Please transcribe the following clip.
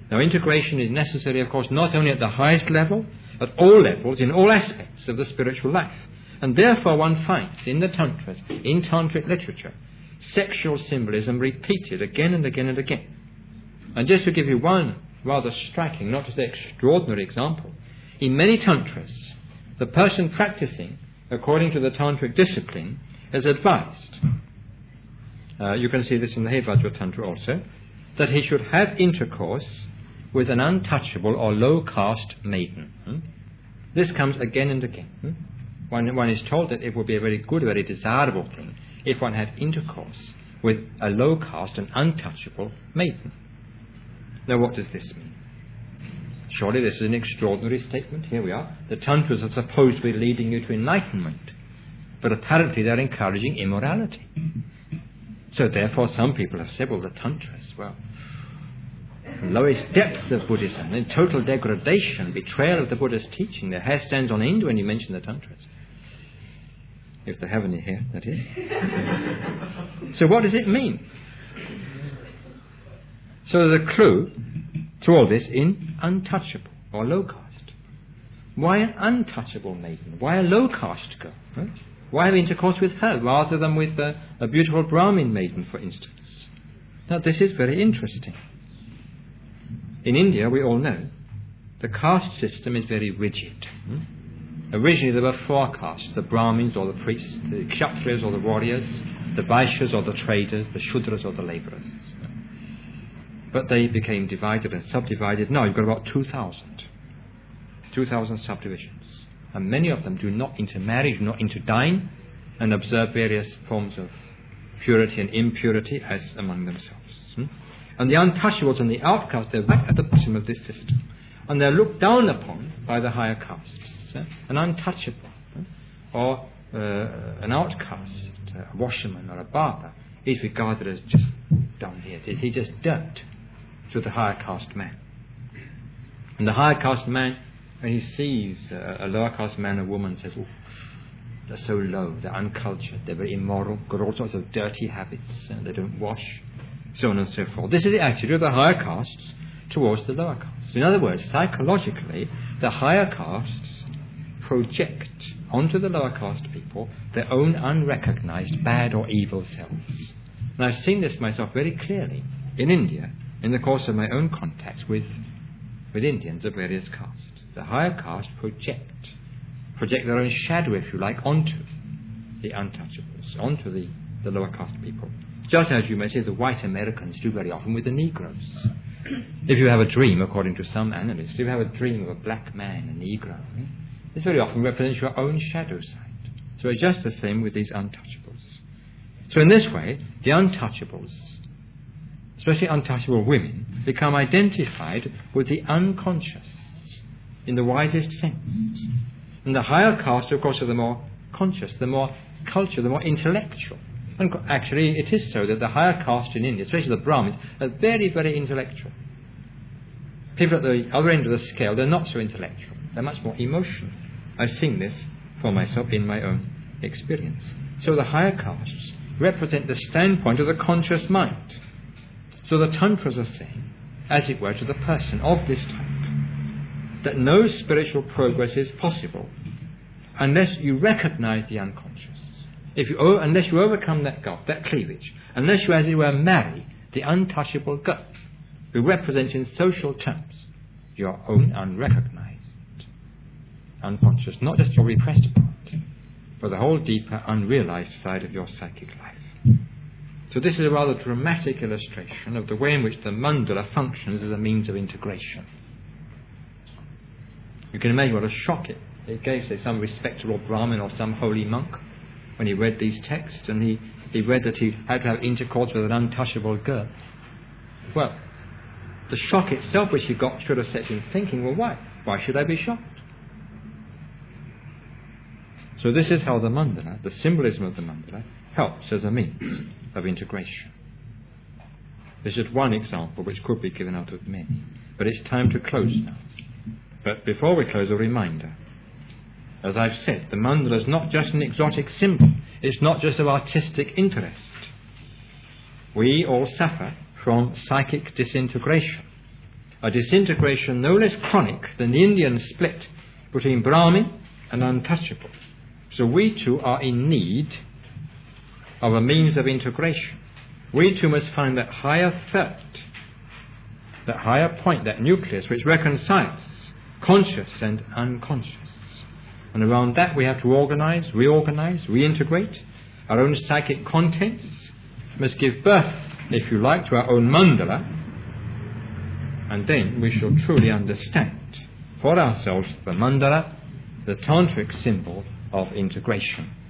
Now, integration is necessary, of course, not only at the highest level, at all levels, in all aspects of the spiritual life. And therefore one finds in the Tantras, in Tantric literature, sexual symbolism repeated again and again and again. And just to give you one rather striking, not to say extraordinary example, in many Tantras, the person practicing according to the Tantric discipline is advised, you can see this in the Hevajra Tantra also, that he should have intercourse with an untouchable or low caste maiden. This comes again and again. One is told that it would be a very good, very desirable thing if one had intercourse with a low caste and untouchable maiden. Now, what does this mean? Surely this is an extraordinary statement. Here we are. The Tantras are supposed to be leading you to enlightenment, but apparently they're encouraging immorality. So therefore some people have said, well, the Tantras, well, lowest depths of Buddhism, in total degradation, betrayal of the Buddha's teaching. Their hair stands on end when you mention the Tantras. If they have any hair, that is. So what does it mean? So there's a clue to all this in untouchable or low caste. Why an untouchable maiden? Why a low caste girl? Right? Why have intercourse with her rather than with a beautiful Brahmin maiden, for instance? Now this is very interesting. In India, we all know, the caste system is very rigid. Originally there were 4 castes, the Brahmins or the priests, the Kshatriyas or the warriors, the Vaishyas or the traders, the Shudras or the labourers. But they became divided and subdivided. Now you've got about 2,000 subdivisions. And many of them do not intermarry, do not interdine, and observe various forms of purity and impurity as among themselves. And the untouchables and the outcasts, they're right at the bottom of this system. And they're looked down upon by the higher castes. An untouchable or an outcast, a washerman or a barber, is regarded as just down here. He's just dirt to the higher caste man. And the higher caste man, when he sees a lower caste man or woman, says, oh, they're so low, they're uncultured, they're very immoral, got all sorts of dirty habits, they don't wash, so on and so forth. This is the attitude of the higher castes towards the lower castes. In other words, psychologically, the higher castes project onto the lower caste people their own unrecognized bad or evil selves. And I've seen this myself very clearly in India in the course of my own contacts with Indians of various castes. The higher caste project their own shadow, if you like, onto the untouchables, onto the lower caste people. Just as you may say the white Americans do very often with the Negroes. If you have a dream, according to some analysts, if you have a dream of a black man, a Negro, this very often represents your own shadow side. So it's just the same with these untouchables. So in this way, the untouchables, especially untouchable women, become identified with the unconscious in the widest sense. And the higher caste, of course, are the more conscious, the more cultured, the more intellectual. And actually, it is so that the higher caste in India, especially the Brahmins, are very, very intellectual. People at the other end of the scale, they're not so intellectual. They're much more emotional. I've seen this for myself in my own experience. So the higher castes represent the standpoint of the conscious mind. So the Tantras are saying, as it were, to the person of this type, that no spiritual progress is possible unless you recognize the unconscious. Unless you overcome that gulf, that cleavage, unless you, as it were, marry the untouchable girl, who represents in social terms your own unrecognized unconscious, not just your repressed part, but the whole deeper, unrealized side of your psychic life. So this is a rather dramatic illustration of the way in which the mandala functions as a means of integration. You can imagine what a shock it gave, say, some respectable Brahmin or some holy monk when he read these texts, and he read that he had to have intercourse with an untouchable girl. Well, the shock itself which he got should have set him thinking, well, why? Why should I be shocked? So this is how the mandala, the symbolism of the mandala, helps as a means of integration. This is one example which could be given out of many. But it's time to close now. But before we close, a reminder. As I've said, the mandala is not just an exotic symbol. It's not just of artistic interest. We all suffer from psychic disintegration. a disintegration no less chronic than the Indian split between Brahmin and untouchable. So we too are in need of a means of integration. We too must find that higher third, that higher point, that nucleus which reconciles conscious and unconscious. And around that we have to organize, reorganize, reintegrate our own psychic contents, must give birth, if you like, to our own mandala, and then we shall truly understand for ourselves the mandala, the tantric symbol of integration.